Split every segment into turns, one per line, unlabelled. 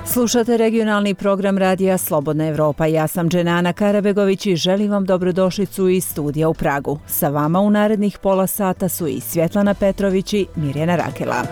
Slušate regionalni program radija Slobodna Evropa. Ja sam Dženana Karabegović i želim vam dobrodošlicu iz studija u Pragu. Sa vama u narednih pola sata su i Svjetlana Petrović i Mirjana Rakela.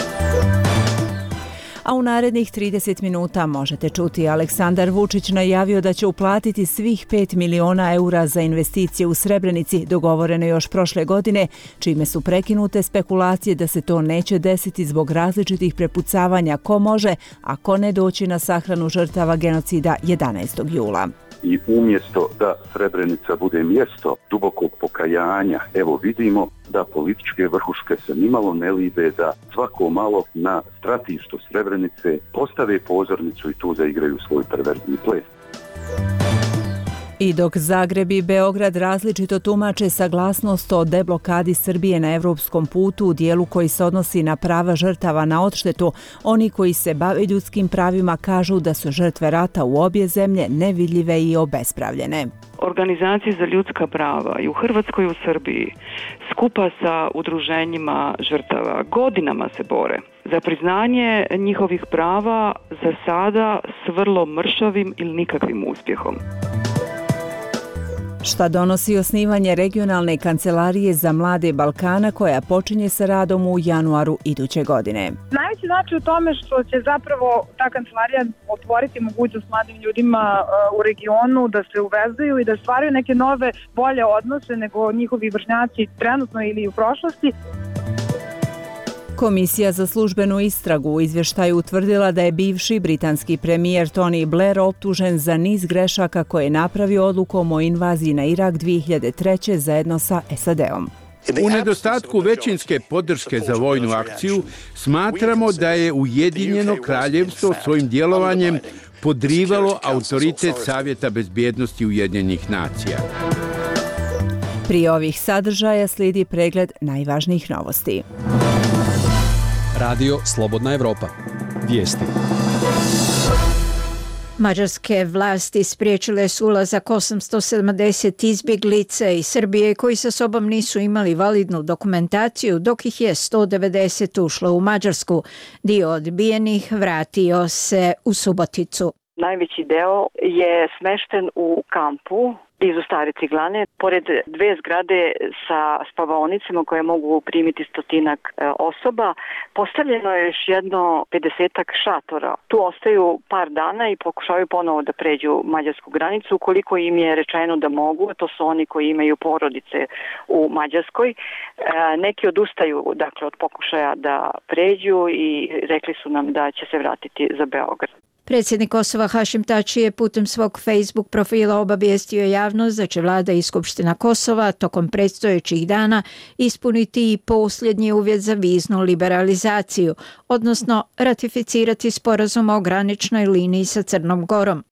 A u narednih 30 minuta možete čuti Aleksandar Vučić najavio da će uplatiti svih 5 miliona eura za investicije u Srebrenici, dogovorene još prošle godine, čime su prekinute spekulacije da se to neće desiti zbog različitih prepucavanja ko može, a ko ne doći na sahranu žrtava genocida 11. jula.
I umjesto da Srebrenica bude mjesto dubokog pokajanja, evo vidimo da političke vrhuške se nimalo ne libe da svako malo na stratištu Srebrenice postave pozornicu i tu zaigraju svoj perverzni ples.
I dok Zagreb i Beograd različito tumače saglasnost o deblokadi Srbije na evropskom putu u dijelu koji se odnosi na prava žrtava na odštetu, oni koji se bave ljudskim pravima kažu da su žrtve rata u obje zemlje nevidljive i obespravljene.
Organizacije za ljudska prava i u Hrvatskoj i u Srbiji skupa sa udruženjima žrtava godinama se bore za priznanje njihovih prava, za sada s vrlo mršavim ili nikakvim uspjehom.
Šta donosi osnivanje regionalne kancelarije za mlade Balkana koja počinje sa radom u januaru iduće godine?
Najveći znači u tome što će zapravo ta kancelarija otvoriti mogućnost mladim ljudima u regionu da se uvezuju i da stvaraju neke nove, bolje odnose nego njihovi vršnjaci trenutno ili u prošlosti.
Komisija za službenu istragu u izvještaju utvrdila da je bivši britanski premijer Tony Blair optužen za niz grešaka koje je napravio odlukom o invaziji na Irak 2003. zajedno sa SAD-om.
U nedostatku većinske podrške za vojnu akciju smatramo da je Ujedinjeno kraljevstvo svojim djelovanjem podrivalo autoritet Savjeta bezbjednosti Ujedinjenih nacija.
Prije ovih sadržaja slijedi pregled najvažnijih novosti.
Radio Slobodna Evropa. Vijesti.
Mađarske vlasti spriječile su ulazak 870 izbjeglica iz Srbije koji sa sobom nisu imali validnu dokumentaciju, dok ih je 190 ušlo u Mađarsku. Dio odbijenih vratio se u Suboticu.
Najveći deo je smešten u kampu blizu Stare Ciglane, pored dve zgrade sa spavaonicama koje mogu primiti 100 osoba. Postavljeno je još jedno 50 šatora. Tu ostaju par dana i pokušavaju ponovo da pređu mađarsku granicu. Ukoliko im je rečeno da mogu, to su oni koji imaju porodice u Mađarskoj. Neki odustaju od pokušaja da pređu i rekli su nam da će se vratiti za Beograd.
Predsjednik Kosova Hašim Tači je putem svog Facebook profila obavijestio javnost da će vlada i Skupština Kosova tokom predstojećih dana ispuniti i posljednji uvjet za viznu liberalizaciju, odnosno ratificirati sporazum o graničnoj liniji sa Crnom Gorom.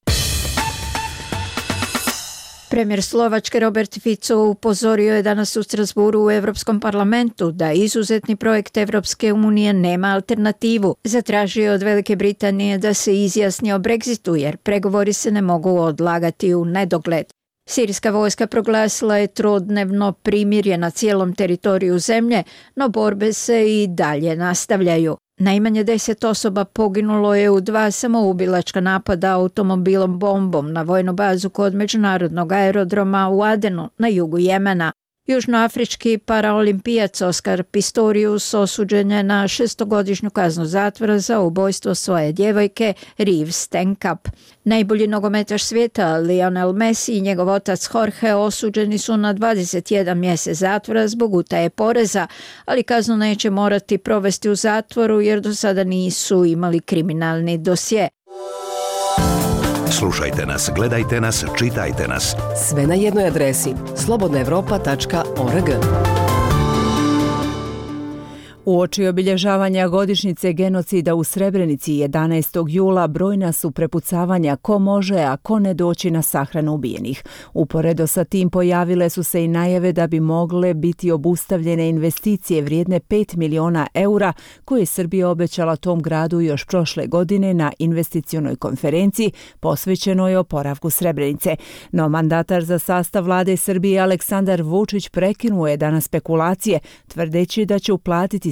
Premijer Slovačke Robert Fico upozorio je danas u Strasburu u Europskom parlamentu da izuzetni projekt Evropske unije nema alternativu. Zatražio je od Velike Britanije da se izjasni o Brexitu jer pregovori se ne mogu odlagati u nedogled. Sirijska vojska proglasila je trodnevno primirje na cijelom teritoriju zemlje, no borbe se i dalje nastavljaju. Najmanje 10 osoba poginulo je u 2 samoubilačka napada automobilom bombom na vojnu bazu kod međunarodnog aerodroma u Adenu na jugu Jemena. Južnoafrički paraolimpijac Oskar Pistorius osuđen je na 6-godišnju kaznu zatvora za ubojstvo svoje djevojke Reeve Stenkamp. Najbolji nogometaš svijeta Lionel Messi i njegov otac Jorge osuđeni su na 21 mjesec zatvora zbog utaje poreza, ali kaznu neće morati provesti u zatvoru jer do sada nisu imali kriminalni dosje.
Slušajte nas, gledajte nas, čitajte nas.
Sve na jednoj adresi slobodnaevropa.org.
Uoči obilježavanja godišnjice genocida u Srebrenici 11. jula brojna su prepucavanja ko može, a ko ne doći na sahranu ubijenih. Uporedo sa tim pojavile su se i najave da bi mogle biti obustavljene investicije vrijedne 5 miliona eura koje je Srbija obećala tom gradu još prošle godine na investicionoj konferenciji posvećenoj oporavku Srebrenice. No mandatar za sastav vlade Srbije Aleksandar Vučić prekinuo je danas spekulacije, tvrdeći da će uplatiti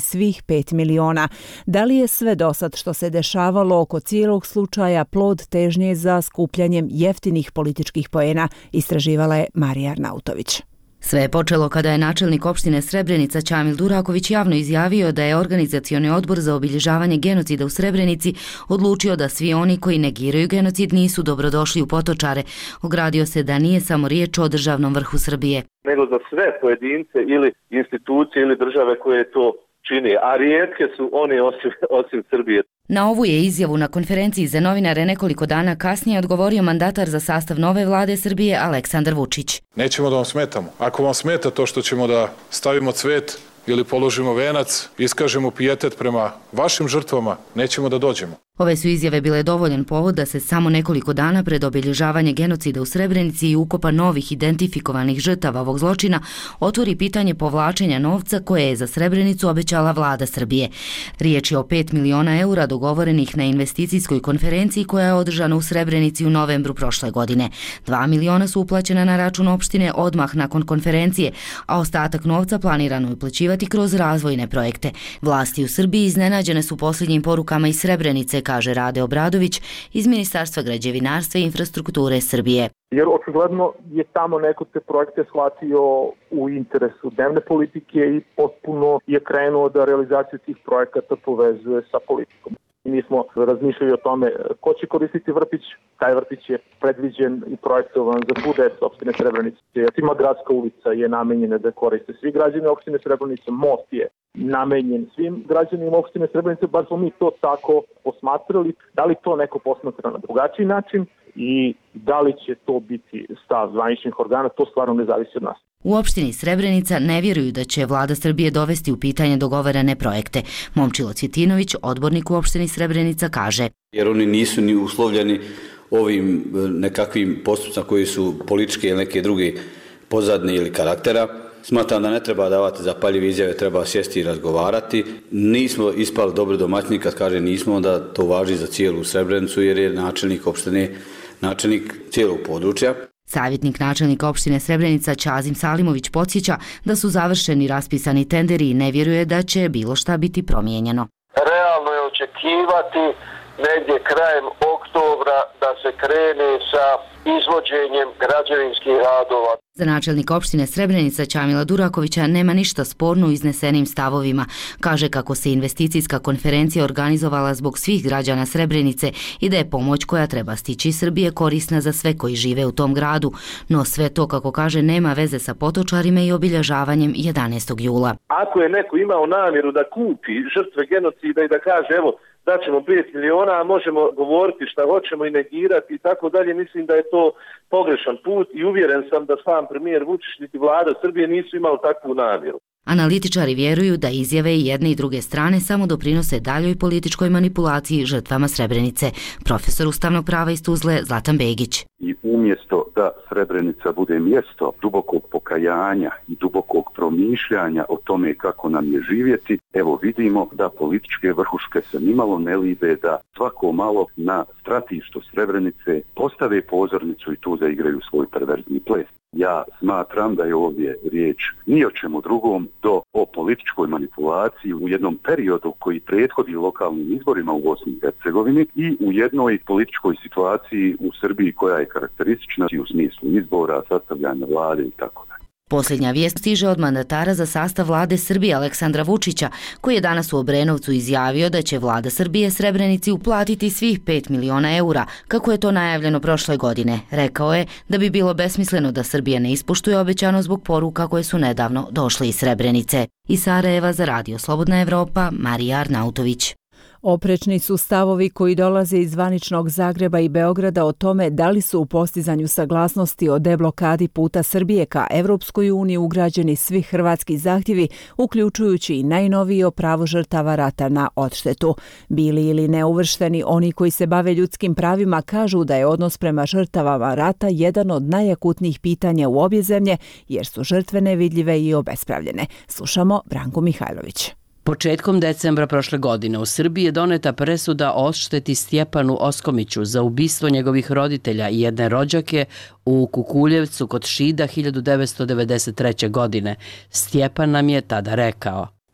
svih 5 miliona. Da li je sve dosad što se dešavalo oko cijelog slučaja plod težnje za skupljanjem jeftinih političkih poena, istraživala je Marija Arnautović.
Sve je počelo kada je načelnik opštine Srebrenica Ćamil Duraković javno izjavio da je organizacioni odbor za obilježavanje genocida u Srebrenici odlučio da svi oni koji negiraju genocid nisu dobrodošli u Potočare. Ogradio se da nije samo riječ o državnom vrhu Srbije,
nego za sve pojedince ili institucije ili države koje to čini, a rijetke su oni osim Srbije.
Na ovu je izjavu na konferenciji za novinare nekoliko dana kasnije odgovorio mandatar za sastav nove vlade Srbije Aleksandar Vučić.
Nećemo da vam smetamo. Ako vam smeta to što ćemo da stavimo cvet ili položimo venac, iskažemo pijetet prema vašim žrtvama, nećemo da dođemo.
Ove su izjave bile dovoljan povod da se samo nekoliko dana pred obilježavanje genocida u Srebrenici i ukopa novih identifikovanih žrtava ovog zločina otvori pitanje povlačenja novca koje je za Srebrenicu obećala vlada Srbije. Riječ je o 5 miliona eura dogovorenih na investicijskoj konferenciji koja je održana u Srebrenici u novembru prošle godine. 2 miliona su uplaćena na račun opštine odmah nakon konferencije, a ostatak novca planirano je uplaćivati kroz razvojne projekte. Vlasti u Srbiji iznenađene su posljednjim porukama iz Srebrenice, kaže Rade Obradović iz Ministarstva građevinarstva i infrastrukture Srbije.
Jer očigledno je tamo neko te projekte shvatio u interesu dnevne politike i potpuno je krenuo da realizaciju tih projekata povezuje sa politikom. Mi smo razmišljali o tome ko će koristiti vrtić. Taj vrtić je predviđen i projektovan za svu decu opštine Srebrenice. Tima gradska ulica je namenjena da koriste svi građani opštine Srebrenice. Most je namenjen svim građanima opštine Srebrenice. Bar smo mi to tako posmatrali. Da li to neko posmatra na drugačiji način i da li će to biti stav zvaničnih organa, to stvarno ne zavisi od nas.
U opštini Srebrenica ne vjeruju da će vlada Srbije dovesti u pitanje dogovorene projekte. Momčilo Cvjetinović, odbornik u opštini Srebrenica, kaže:
jer oni nisu ni uslovljeni ovim nekakvim postupcima koji su političke ili neke druge pozadne ili karaktera. Smatram da ne treba davati zapaljive izjave, treba sjesti i razgovarati. Nismo ispali dobro domaćini, kad kaže nismo, onda to važi za cijelu Srebrenicu jer je načelnik opštine načelnik cijelog područja.
Savjetnik načelnika opštine Srebrenica Ćazim Salimović podsjeća da su završeni raspisani tenderi i ne vjeruje da će bilo šta biti promijenjeno.
Realno je očekivati negdje krajem oktobra da se krene sa izvođenjem građevinskih radova.
Za načelnika opštine Srebrenica Ćamila Durakovića nema ništa sporno u iznesenim stavovima. Kaže kako se investicijska konferencija organizovala zbog svih građana Srebrenice i da je pomoć koja treba stići iz Srbije korisna za sve koji žive u tom gradu. No sve to, kako kaže, nema veze sa Potočarima i obilježavanjem 11. jula.
Ako je neko imao namjeru da kupi žrtve genocida i da kaže evo daćemo 5 miliona, a možemo govoriti šta hoćemo i negirati i tako dalje, mislim da je to pogrešan put i uvjeren sam da sam premijer Vučić niti vlada Srbije nisu imali takvu namjeru.
Analitičari vjeruju da izjave i jedne i druge strane samo doprinose daljoj političkoj manipulaciji žrtvama Srebrenice. Profesor ustavnog prava iz Tuzle Zlatan Begić.
I umjesto da Srebrenica bude mjesto dubokog pokajanja i dubokog promišljanja o tome kako nam je živjeti, evo vidimo da političke vrhuške se nimalo ne libe da svako malo na stratištu Srebrenice postave pozornicu i tu zaigraju svoj perverzni ples. Ja smatram da je ovdje riječ ni o čemu drugom do o političkoj manipulaciji u jednom periodu koji prethodi lokalnim izborima u Bosni i Hercegovini i u jednoj političkoj situaciji u Srbiji koja je karakteristična u smislu izbora, sastavljanja vlade i tako dalje.
Posljednja vijest stiže od mandatara za sastav vlade Srbije Aleksandra Vučića, koji je danas u Obrenovcu izjavio da će vlada Srbije Srebrenici uplatiti svih 5 miliona eura, kako je to najavljeno prošle godine. Rekao je da bi bilo besmisleno da Srbija ne ispoštuje obećano zbog poruka koje su nedavno došle iz Srebrenice. Iz Sarajeva za Radio Slobodna Evropa, Marija Arnautović.
Oprečni su stavovi koji dolaze iz zvaničnog Zagreba i Beograda o tome da li su u postizanju saglasnosti o deblokadi puta Srbije ka Evropskoj uniji ugrađeni svi hrvatski zahtjevi, uključujući i najnoviji o pravo žrtava rata na odštetu. Bili ili neuvršteni, oni koji se bave ljudskim pravima kažu da je odnos prema žrtavama rata jedan od najakutnijih pitanja u obje zemlje, jer su žrtve nevidljive i obespravljene. Slušamo Branku Mihajlović.
Početkom decembra prošle godine u Srbiji je doneta presuda o odšteti Stjepanu Oskomiću za ubistvo njegovih roditelja i jedne rođake u Kukuljevcu kod Šida 1993. godine. Stjepan nam je tada rekao: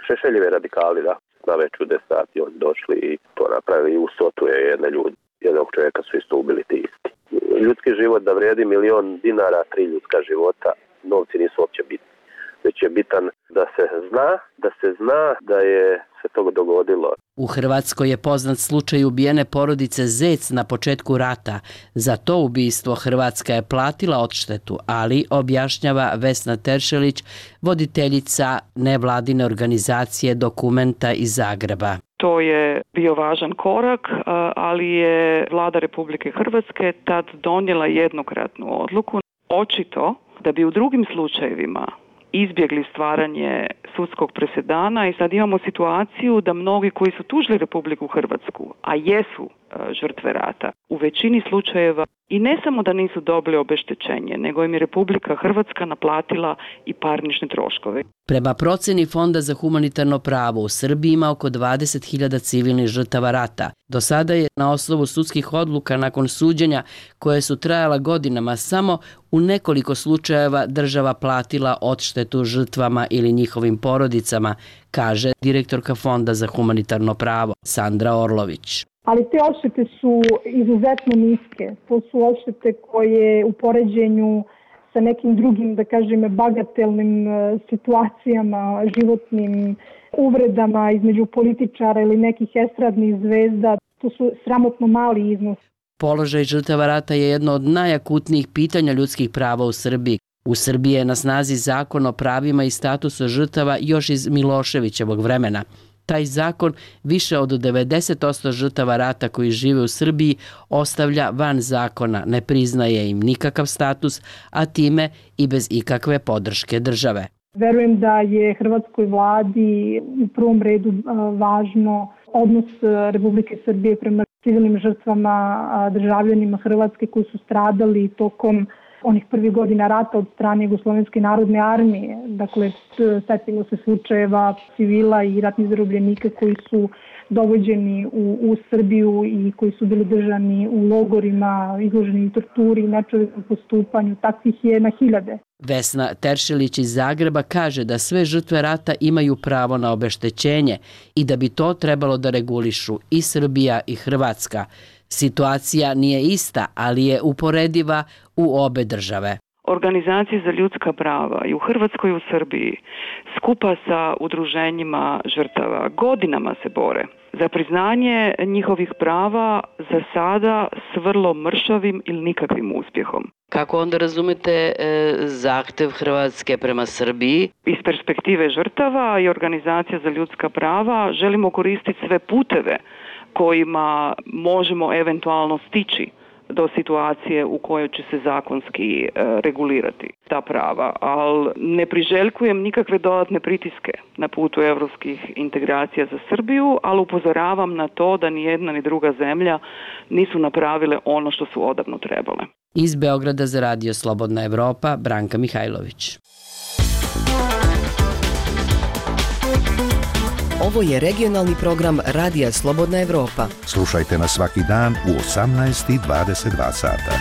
Šešeljevi radikali, da. Na već u 10 sati oni došli i to napravili. U Sotu je jednog čovjeka su isto ubili ti isti. Ljudski život da vrijedi $1.000.000, 3 ljudska života, novci nisu uopće bitni. Već je bitan da se zna da je se to dogodilo.
U Hrvatskoj je poznat slučaj ubijene porodice Zec na početku rata. Za to ubistvo Hrvatska je platila odštetu, ali objašnjava Vesna Teršelić, voditeljica nevladine organizacije Dokumenta iz Zagreba.
To je bio važan korak, ali je Vlada Republike Hrvatske tad donijela jednokratnu odluku. Očito da bi u drugim slučajevima izbjegli stvaranje sudskog presedana i sad imamo situaciju da mnogi koji su tužili Republiku Hrvatsku, a jesu žrtve rata, u većini slučajeva i ne samo da nisu dobili obeštećenje, nego im je Republika Hrvatska naplatila i parnične troškove.
Prema proceni Fonda za humanitarno pravo u Srbiji ima oko 20.000 civilnih žrtava rata. Do sada je na osnovu sudskih odluka nakon suđenja koje su trajala godinama samo u nekoliko slučajeva država platila odštetu žrtvama ili njihovim porodicama, kaže direktorka Fonda za humanitarno pravo Sandra Orlović.
Ali te odštete su izuzetno niske. To su odštete koje u poređenju sa nekim drugim, da kažem, bagatelnim situacijama, životnim uvredama između političara ili nekih estradnih zvezda, to su sramotno mali iznos.
Položaj žrtava rata je jedno od najakutnijih pitanja ljudskih prava u Srbiji. U Srbiji je na snazi zakon o pravima i statusu žrtava još iz Miloševićevog vremena. Taj zakon više od 90% žrtava rata koji žive u Srbiji ostavlja van zakona, ne priznaje im nikakav status, a time i bez ikakve podrške države.
Verujem da je hrvatskoj vladi u prvom redu važno odnos Republike Srbije prema civilnim žrtvama, državljanima Hrvatske koji su stradali tokom onih prvih godina rata od strane Jugoslovenske narodne armije. Dakle, setimo se slučajeva civila i ratnih zarobljenika koji su dovođeni u Srbiju i koji su bili držani u logorima, izloženi torturi i nečovjekom postupanju. Takvih je na hiljade.
Vesna Teršelić iz Zagreba kaže da sve žrtve rata imaju pravo na obeštećenje i da bi to trebalo da regulišu i Srbija i Hrvatska. Situacija nije ista, ali je uporediva u obe države.
Organizacije za ljudska prava i u Hrvatskoj i u Srbiji skupa sa udruženjima žrtava godinama se bore za priznanje njihovih prava, za sada s vrlo mršavim ili nikakvim uspjehom.
Kako onda razumete zahtev Hrvatske prema Srbiji?
Iz perspektive žrtava i organizacija za ljudska prava želimo koristiti sve puteve kojima možemo eventualno stići do situacije u kojoj će se zakonski regulirati ta prava, ali ne priželjkujem nikakve dodatne pritiske na putu europskih integracija za Srbiju, ali upozoravam na to da ni jedna ni druga zemlja nisu napravile ono što su odavno trebale.
Iz Beograda za Radio Slobodna Evropa, Branka Mihajlović.
Ovo je regionalni program Radija Slobodna Evropa.
Slušajte nas svaki dan u 18:22 sata.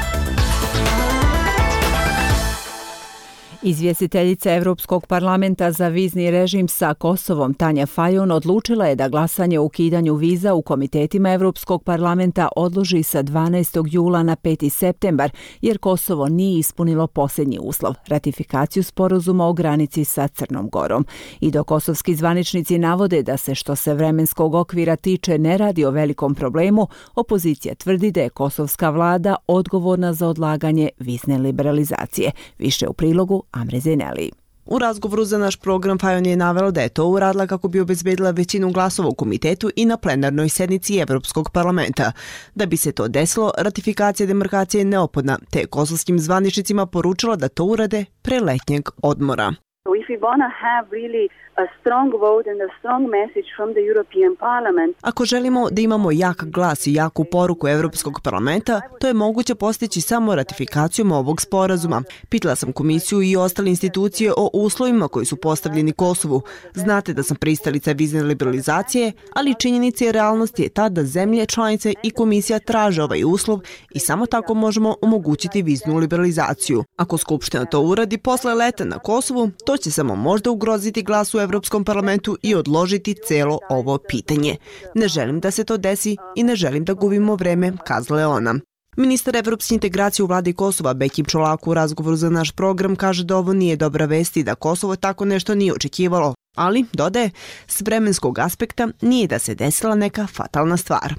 Izvjestiteljica Evropskog parlamenta za vizni režim sa Kosovom Tanja Fajon odlučila je da glasanje o ukidanju viza u komitetima Evropskog parlamenta odloži sa 12. jula na 5. septembar, jer Kosovo nije ispunilo posljednji uslov, ratifikaciju sporazuma o granici sa Crnom Gorom. I dok kosovski zvaničnici navode da se što se vremenskog okvira tiče ne radi o velikom problemu, opozicija tvrdi da je kosovska vlada odgovorna za odlaganje vizne liberalizacije. Više u prilogu Amre Zeneli.
U razgovoru za naš program Fajon je navela da je to uradila kako bi obezbedila većinu glasova u komitetu i na plenarnoj sednici Evropskog parlamenta. Da bi se to desilo, ratifikacija demarkacije je neophodna, te je kosovskim zvaničnicima poručila da to urade pre letnjeg odmora.
If we want to have really a strong vote and a strong message from the European Parliament.
Ako želimo da imamo jak glas i jaku poruku Evropskog parlamenta, to je moguće postići samo ratifikacijom ovog sporazuma. Pitala sam komisiju i ostale institucije o uslovima koji su postavljeni Kosovu. Znate da sam pristalica vizne liberalizacije, ali činjenica i realnost je ta da zemlje, članice i komisija traže ovaj uslov i samo tako možemo omogućiti viznu liberalizaciju. Ako Skupština to uradi posle leta na Kosovu, to će se samo možda ugroziti glas u Evropskom parlamentu i odložiti celo ovo pitanje. Ne želim da se to desi i ne želim da gubimo vreme, kazala je ona. Ministar evropske integracije u vladi Kosova Bekim Čolaku u razgovoru za naš program kaže da ovo nije dobra vest i da Kosovo tako nešto nije očekivalo, ali, dodaje, s vremenskog aspekta nije da se desila neka fatalna stvar.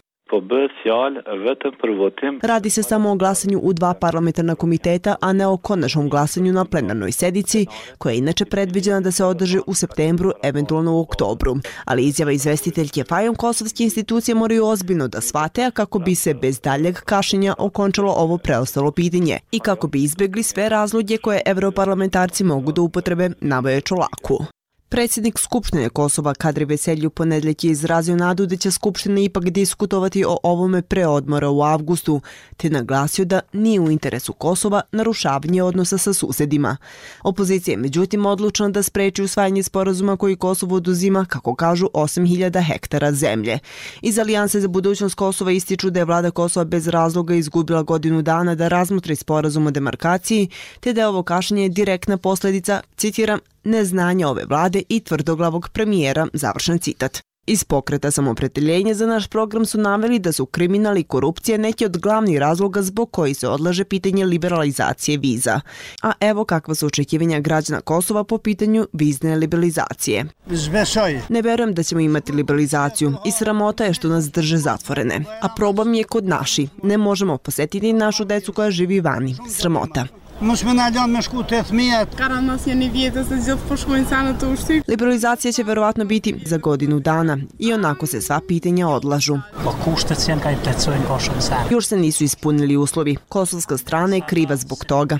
Radi se samo o glasanju u 2 parlamentarna komiteta, a ne o konačnom glasanju na plenarnoj sedici, koja je inače predviđena da se održi u septembru, eventualno u oktobru. Ali izjava izvestiteljke Fajom kosovske institucije moraju ozbiljno da shvate, a kako bi se bez daljeg kašnjenja okončalo ovo preostalo pitanje i kako bi izbjegli sve razloge koje evroparlamentarci mogu da upotrebe, naveo je Čolaku. Predsjednik Skupštine Kosova Kadri Veselji u ponedeljak je izrazio nadu da će Skupština ipak diskutovati o ovome pre odmora u avgustu, te naglasio da nije u interesu Kosova narušavanje odnosa sa susedima. Opozicija je međutim odlučna da spreči usvajanje sporazuma koji Kosovo oduzima, kako kažu, 8.000 hektara zemlje. Iz Alijanse za budućnost Kosova ističu da je vlada Kosova bez razloga izgubila godinu dana da razmotri sporazum o demarkaciji, te da je ovo kašnjenje direktna posljedica, citiram, neznanja ove vlade i tvrdoglavog premijera, završen citat. Iz Pokreta samoopredjeljenja za naš program su naveli da su kriminal i korupcija neki od glavnih razloga zbog koji se odlaže pitanje liberalizacije viza. A evo kakva su očekivanja građana Kosova po pitanju vizne liberalizacije. Ne verujem da ćemo imati liberalizaciju i sramota je što nas drže zatvorene. A problem je kod naši. Ne možemo posjetiti našu decu koja živi vani. Sramota. Liberalizacija će verovatno biti za godinu dana i onako se sva pitanja odlažu. Još se nisu ispunili uslovi. Kosovska strana je kriva zbog toga.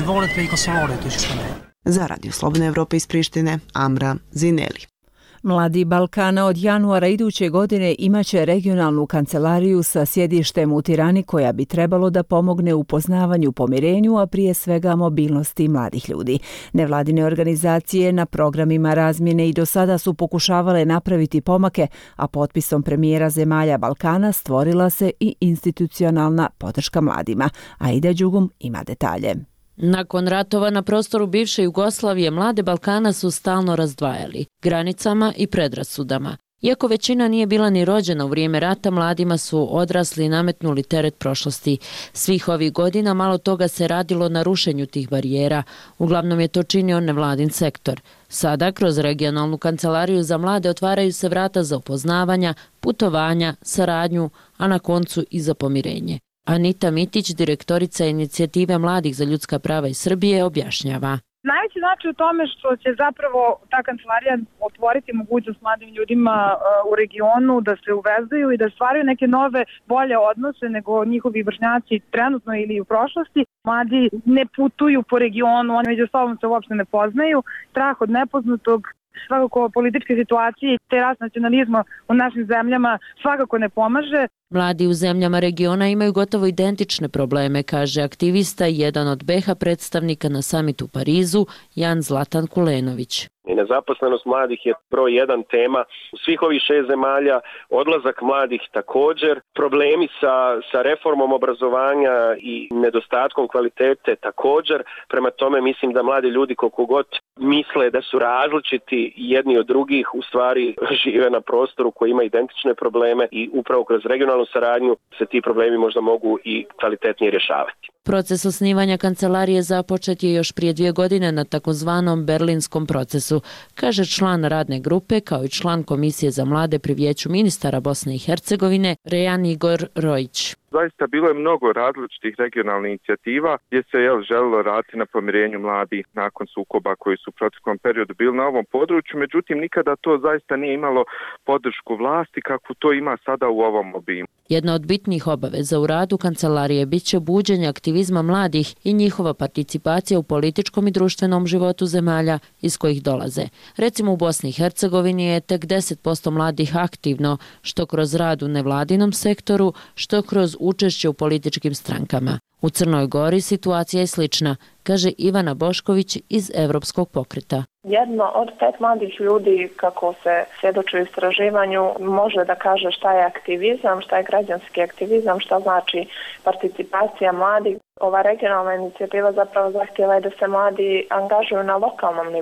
Za Radio Slobodna Evropa iz Prištine, Amra Zineli.
Mladi Balkana od januara iduće godine imaće regionalnu kancelariju sa sjedištem u Tirani koja bi trebalo da pomogne u poznavanju, pomirenju, a prije svega mobilnosti mladih ljudi. Nevladine organizacije na programima razmjene i do sada su pokušavale napraviti pomake, a potpisom premijera zemalja Balkana stvorila se i institucionalna podrška mladima. Aida Đugum ima detalje.
Nakon ratova na prostoru bivše Jugoslavije mlade Balkana su stalno razdvajali granicama i predrasudama. Iako većina nije bila ni rođena u vrijeme rata, mladima su odrasli i nametnuli teret prošlosti. Svih ovih godina malo toga se radilo na rušenju tih barijera. Uglavnom je to činio nevladin sektor. Sada, kroz regionalnu kancelariju za mlade, otvaraju se vrata za upoznavanja, putovanja, saradnju, a na koncu i za pomirenje. Anita Mitić, direktorica inicijative Mladih za ljudska prava iz Srbije, objašnjava.
Najveći znači u tome što će zapravo ta kancelarija otvoriti mogućnost mladim ljudima u regionu da se uvezuju i da stvaraju neke nove, bolje odnose nego njihovi vršnjaci trenutno ili u prošlosti. Mladi ne putuju po regionu, oni među sobom se uopšte ne poznaju. Strah od nepoznatog, svakako političke situacije i te rast nacionalizma u našim zemljama svakako ne pomaže.
Mladi u zemljama regiona imaju gotovo identične probleme, kaže aktivista i jedan od BiH predstavnika na samitu u Parizu, Jan Zlatan Kulenović.
I nezaposlenost mladih je broj 1 tema u svih ovih 6 zemalja, odlazak mladih također, problemi sa reformom obrazovanja i nedostatkom kvalitete također. Prema tome mislim da mladi ljudi koliko god misle da su različiti jedni od drugih, u stvari žive na prostoru koji ima identične probleme i upravo kroz regionalnu saradnju se ti problemi možda mogu i kvalitetnije rješavati.
Proces osnivanja kancelarije započet je još prije 2 godine na takozvanom berlinskom procesu, kaže član radne grupe kao i član Komisije za mlade pri Vijeću ministara Bosne i Hercegovine Rejan Igor Rojić.
Zaista bilo je mnogo različitih regionalnih inicijativa gdje se želilo raditi na pomirenju mladih nakon sukoba koji su u proteklom periodu bili na ovom području, međutim nikada to zaista nije imalo podršku vlasti kako to ima sada u ovom obimu.
Jedna od bitnih obaveza u radu kancelarije bit će buđenje aktivizma mladih i njihova participacija u političkom i društvenom životu zemalja iz kojih dolaze. Recimo u Bosni i Hercegovini je tek 10% mladih aktivno, što kroz rad u nevladinom sektoru, što kroz učešće u političkim strankama. U Crnoj Gori situacija je slična, kaže Ivana Bošković iz Evropskog pokreta.
Jedno od 5 mladih ljudi, kako se svjedoči u istraživanju, može da kaže šta je aktivizam, šta je građanski aktivizam, šta znači participacija mladih. Ova regionalna inicijativa zapravo zahtjeva da se mladi angažuju na lokalnom nivou.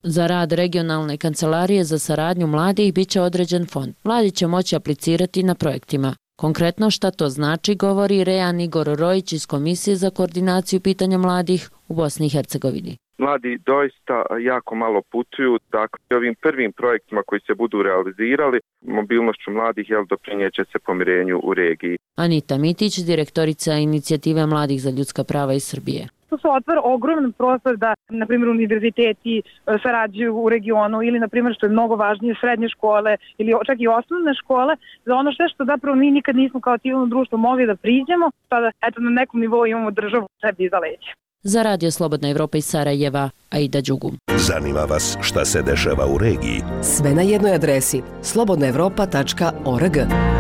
Za rad regionalne kancelarije za saradnju mladih biće određen fond. Mladi će moći aplicirati na projektima. Konkretno šta to znači, govori Rejan Igor Rojić iz Komisije za koordinaciju pitanja mladih u Bosni i Hercegovini.
Mladi doista jako malo putuju, dakle ovim prvim projektima koji se budu realizirali, mobilnošću mladih doprinjeće se pomirenju u regiji.
Anita Mitić, direktorica Inicijative mladih za ljudska prava iz Srbije.
To se otvara ogroman prostor da, na primjer, univerziteti sarađuju u regionu ili, na primjer, što je mnogo važnije, srednje škole ili čak i osnovne škole, za ono što zapravo mi nikad nismo kao civilno društvo mogli da priđemo, sada na nekom nivou imamo državu sebi iza leđa.
Za Radio Slobodna Evropa iz Sarajeva, Aida Đugum.
Zanima vas šta se dešava u regiji?
Sve na jednoj adresi slobodnaevropa.org.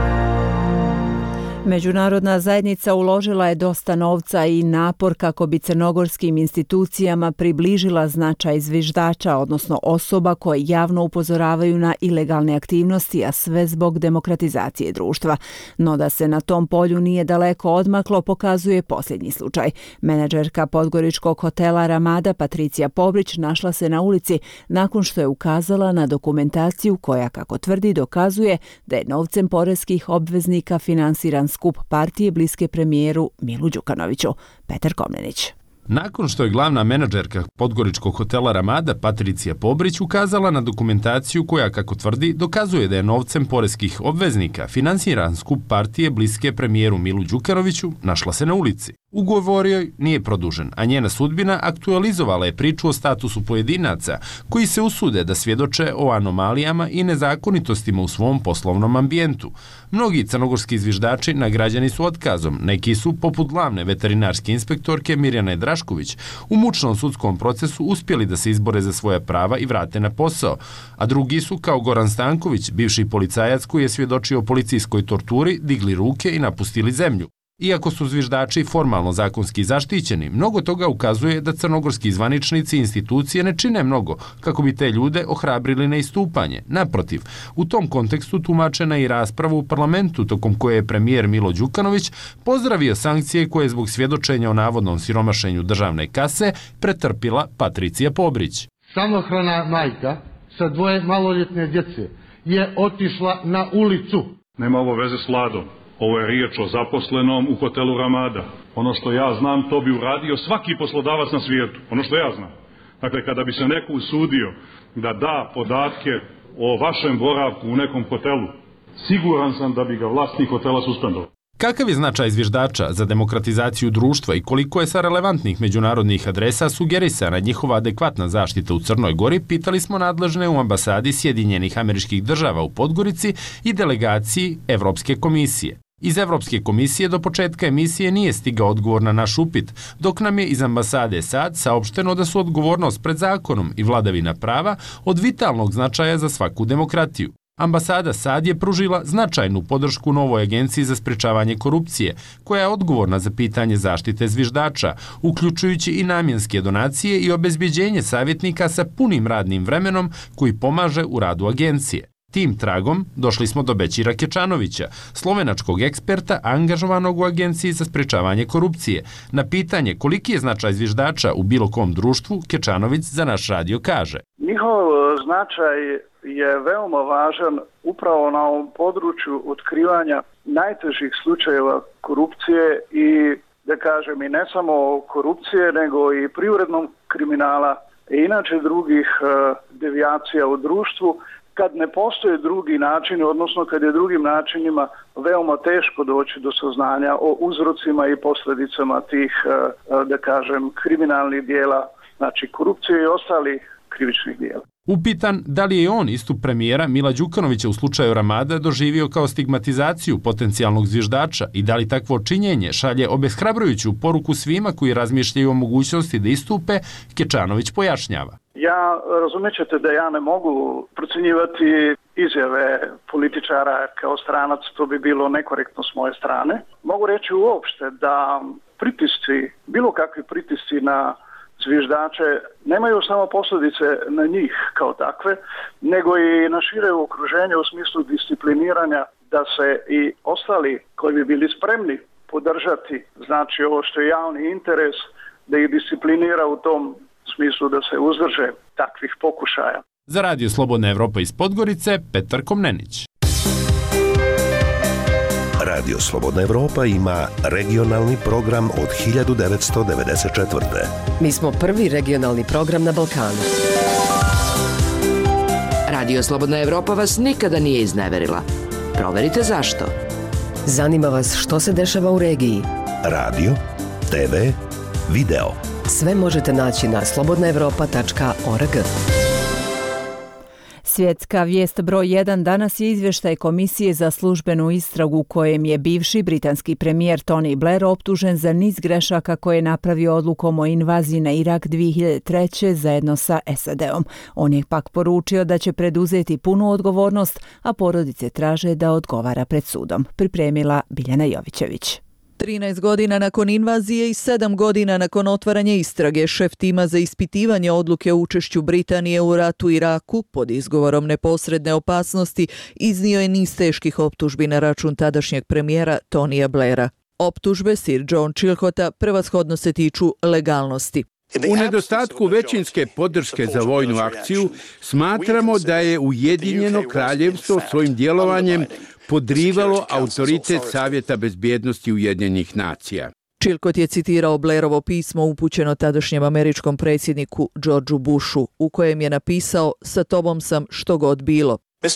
Međunarodna zajednica uložila je dosta novca i napor kako bi crnogorskim institucijama približila značaj zviždača, odnosno osoba koje javno upozoravaju na ilegalne aktivnosti, a sve zbog demokratizacije društva. No da se na tom polju nije daleko odmaklo, pokazuje posljednji slučaj. Menadžerka podgoričkog hotela Ramada Patricija Pobrić našla se na ulici nakon što je ukazala na dokumentaciju koja, kako tvrdi, dokazuje da je novcem poreskih obveznika finansiran skup partije bliske premijeru Milu Đukanoviću. Petar Komnenić.
Nakon što je glavna menadžerka podgoričkog hotela Ramada Patricija Pobrić ukazala na dokumentaciju koja, kako tvrdi, dokazuje da je novcem poreskih obveznika finansiran skup partije bliske premijeru Milu Đukanoviću, našla se na ulici. Ugovor joj nije produžen, a njena sudbina aktualizovala je priču o statusu pojedinaca koji se usude da svjedoče o anomalijama i nezakonitostima u svom poslovnom ambijentu. Mnogi crnogorski zviždači nagrađeni su otkazom, neki su, poput glavne veterinarske inspektorke Mirjane Drašković, u mučnom sudskom procesu uspjeli da se izbore za svoja prava i vrate na posao, a drugi su, kao Goran Stanković, bivši policajac koji je svjedočio o policijskoj torturi, digli ruke i napustili zemlju. Iako su zviždači formalno zakonski zaštićeni, mnogo toga ukazuje da crnogorski zvaničnici i institucije ne čine mnogo kako bi te ljude ohrabrili na istupanje. Naprotiv, u tom kontekstu tumačena i rasprava u parlamentu tokom koje je premijer Milo Đukanović pozdravio sankcije koje je zbog svjedočenja o navodnom siromašenju državne kase pretrpila Patricija Pobrić.
Samohrana majka sa 2 maloljetne djece je otišla na ulicu.
Nema ovo veze s vladom. Ovo je riječ o zaposlenom u hotelu Ramada. Ono što ja znam, to bi uradio svaki poslodavac na svijetu. Ono što ja znam. Dakle, kada bi se neko usudio da da podatke o vašem boravku u nekom hotelu, siguran sam da bi ga vlasnik hotela suspendovao.
Kakav je značaj zviždača za demokratizaciju društva i koliko je sa relevantnih međunarodnih adresa sugerisana njihova adekvatna zaštita u Crnoj Gori, pitali smo nadležne u ambasadi Sjedinjenih Američkih Država u Podgorici i delegaciji Evropske komisije. Iz Evropske komisije do početka emisije nije stigao odgovor na naš upit, dok nam je iz ambasade SAD saopšteno da su odgovornost pred zakonom i vladavina prava od vitalnog značaja za svaku demokratiju. Ambasada SAD je pružila značajnu podršku novoj agenciji za sprečavanje korupcije, koja je odgovorna za pitanje zaštite zviždača, uključujući i namjenske donacije i obezbjeđenje savjetnika sa punim radnim vremenom koji pomaže u radu agencije. Tim tragom došli smo do Bećira Kečanovića, slovenačkog eksperta angažovanog u Agenciji za sprečavanje korupcije. Na pitanje koliki je značaj zviždača u bilo kom društvu, Kečanović za naš radio kaže.
Njihov značaj je veoma važan upravo na ovom području otkrivanja najtežih slučajeva korupcije i, da kažem, i ne samo korupcije, nego i privrednog kriminala i inače drugih devijacija u društvu, kad ne postoje drugi načini, odnosno kad je drugim načinima veoma teško doći do saznanja o uzrocima i posljedicama tih, da kažem, kriminalnih dijela, znači korupcije i ostalih krivičnih dijela.
Upitan da li je on istup premijera Mila Đukanovića u slučaju Ramada doživio kao stigmatizaciju potencijalnog zviždača i da li takvo činjenje šalje obeshrabrujuću poruku svima koji razmišljaju o mogućnosti da istupe, Kečanović pojašnjava.
Ja razumjet ćete da ja ne mogu procjenjivati izjave političara kao stranac, to bi bilo nekorektno s moje strane. Mogu reći uopšte da pritisci, bilo kakvi pritisci na zviždače nemaju samo posljedice na njih kao takve, nego i na šire okruženje u smislu discipliniranja da se i ostali koji bi bili spremni podržati, znači ovo što je javni interes, da ih disciplinira u tom smislu da se uzdrže takvih pokušaja.
Za Radio Slobodna Evropa iz Podgorice, Petar Komnenić.
Radio Slobodna Evropa ima regionalni program od 1994.
Mi smo prvi regionalni program na Balkanu.
Radio Slobodna Evropa vas nikada nije izneverila. Proverite zašto.
Zanima vas što se dešava u regiji.
Radio, TV, video.
Sve možete naći na slobodnaevropa.org.
Svjetska vijest broj 1 danas je izvještaj Komisije za službenu istragu u kojem je bivši britanski premijer Tony Blair optužen za niz grešaka koje je napravio odlukom o invaziji na Irak 2003. zajedno sa SAD-om. On je pak poručio da će preduzeti punu odgovornost, a porodice traže da odgovara pred sudom. Pripremila Biljana Jovićević.
13 godina nakon invazije i 7 godina nakon otvaranja istrage, šef tima za ispitivanje odluke o učešću Britanije u ratu u Iraku pod izgovorom neposredne opasnosti iznio je niz teških optužbi na račun tadašnjeg premijera Tonija Blaira. Optužbe Sir John Chilcota prevashodno se tiču legalnosti.
U nedostatku većinske podrške za vojnu akciju smatramo da je Ujedinjeno kraljevstvo svojim djelovanjem podrivalo autoritet Savjeta bezbjednosti Ujedinjenih nacija.
Chilcot je citirao Blairovo pismo upućeno tadašnjem američkom predsjedniku Georgeu Bushu, u kojem je napisao: "Sa tobom sam što god bilo."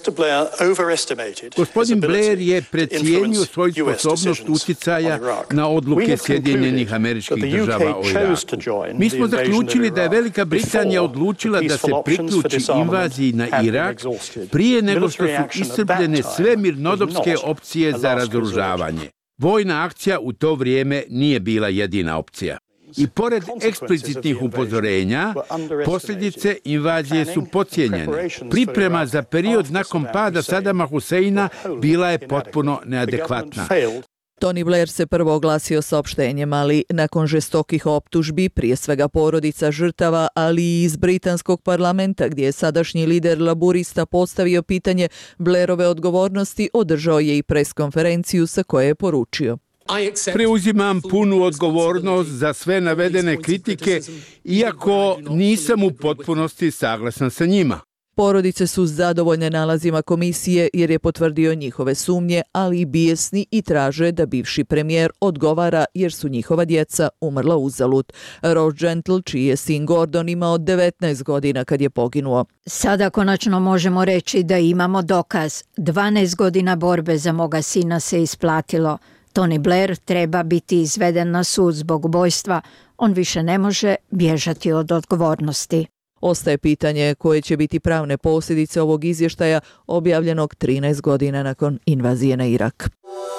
Gospodin Blair je precijenio svoju sposobnost utjecaja na odluke Sjedinjenih Američkih Država o Iraku. Mi smo zaključili da je Velika Britanija odlučila da se priključi invaziji na Irak prije nego što su iscrpljene sve mirnodopske opcije za razoružavanje. Vojna akcija u to vrijeme nije bila jedina opcija. I pored eksplicitnih upozorenja, posljedice invazije su podcijenjene. Priprema za period nakon pada Sadama Huseina bila je potpuno neadekvatna.
Tony Blair se prvo oglasio saopštenjem, ali nakon žestokih optužbi, prije svega porodica žrtava, ali i iz britanskog parlamenta, gdje je sadašnji lider laburista postavio pitanje Blairove odgovornosti, održao je i preskonferenciju sa koje je poručio:
"Preuzimam punu odgovornost za sve navedene kritike, iako nisam u potpunosti saglasan sa njima."
Porodice su zadovoljne nalazima komisije jer je potvrdio njihove sumnje, ali i bijesni i traže da bivši premijer odgovara jer su njihova djeca umrla uzalud. Ross Gentle, čiji je sin Gordon imao 19 godina kad je poginuo.
"Sada konačno možemo reći da imamo dokaz. 12 godina borbe za moga sina se isplatilo. Tony Blair treba biti izveden na sud zbog ubojstva. On više ne može bježati od odgovornosti."
Ostaje pitanje koje će biti pravne posljedice ovog izvještaja objavljenog 13 godina nakon invazije na Irak.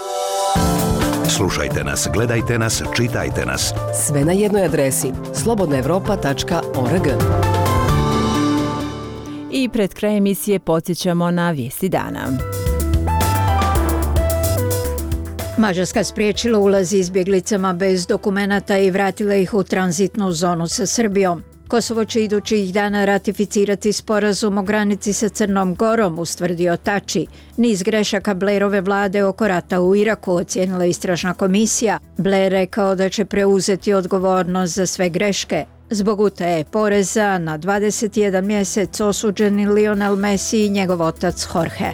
Slušajte nas, gledajte nas, čitajte nas.
Sve na jednoj adresi slobodnaevropa.org.
I pred kraj emisije podsjećamo na vijesti dana.
Mađarska spriječila ulaz izbjeglicama bez dokumenata i vratila ih u tranzitnu zonu sa Srbijom. Kosovo će idućih dana ratificirati sporazum o granici sa Crnom Gorom, ustvrdio Tači. Niz grešaka Blairove vlade oko rata u Iraku ocijenila istražna komisija. Blair rekao da će preuzeti odgovornost za sve greške. Zbog utaje poreza na 21 mjesec osuđeni Lionel Messi i njegov otac Jorge.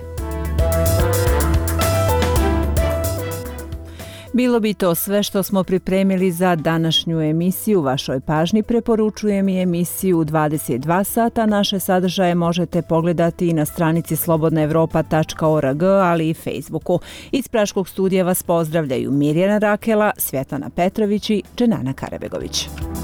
Bilo bi to sve što smo pripremili za današnju emisiju. Vašoj pažnji preporučujem i emisiju 22 sata. Naše sadržaje možete pogledati i na stranici slobodnaevropa.org, ali i Facebooku. Iz Praškog studija vas pozdravljaju Mirjana Rakela, Svjetlana Petrović i Dženana Karabegović.